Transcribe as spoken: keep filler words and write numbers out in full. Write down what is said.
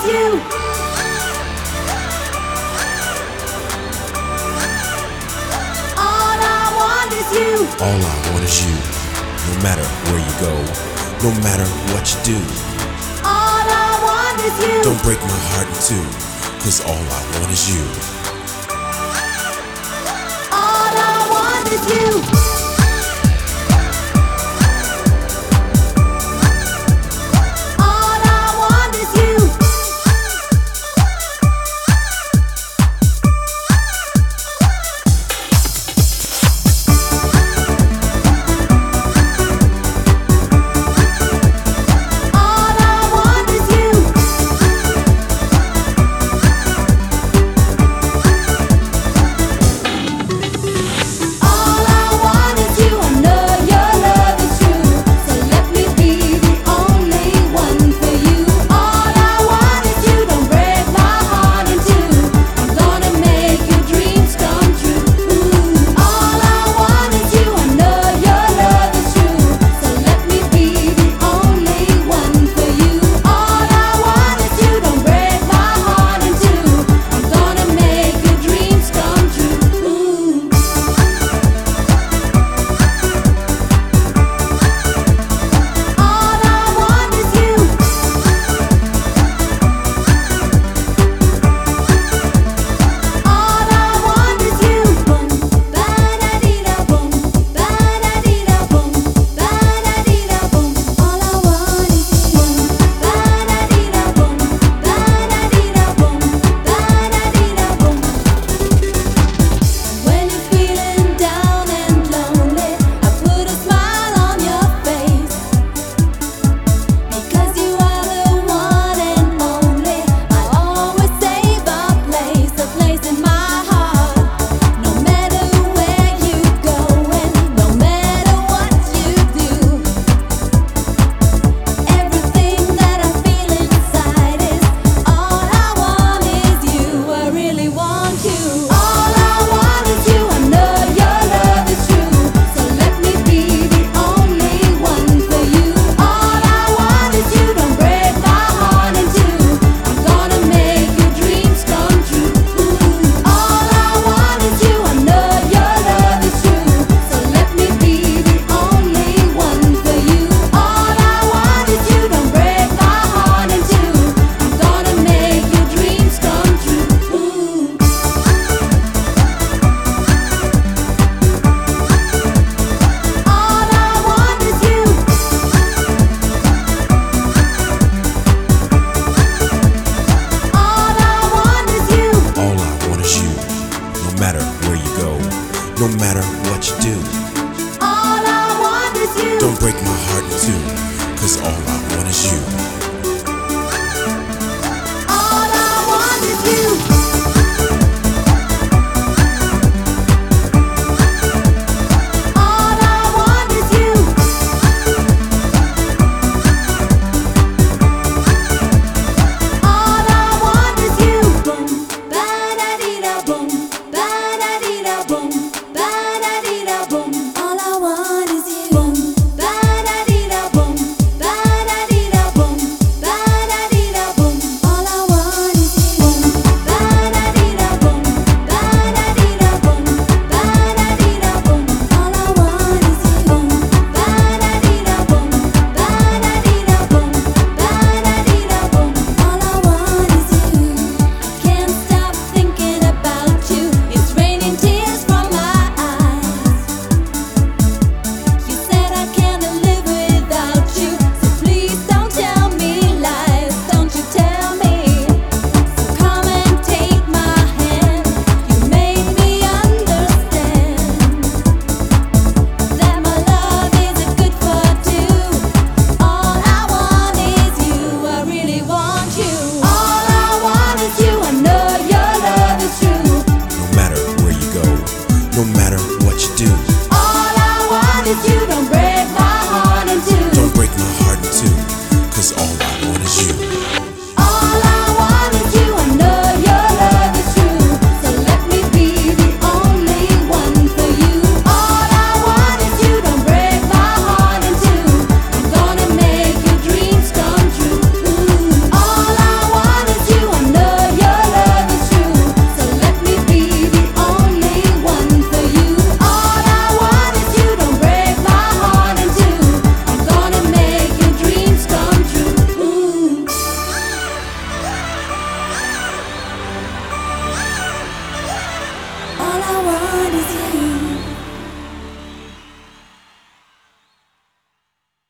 you. All I want is you. All I want is you. No matter where you go, no matter what you do. All I want is you. Don't break my heart in two, cause all I want is you. All I want is you. No matter where you go, no matter what you do. All I want is you. Don't break my heart in two, cause all I want is you. All I want is you. No matter what you do. All I want is you. Don't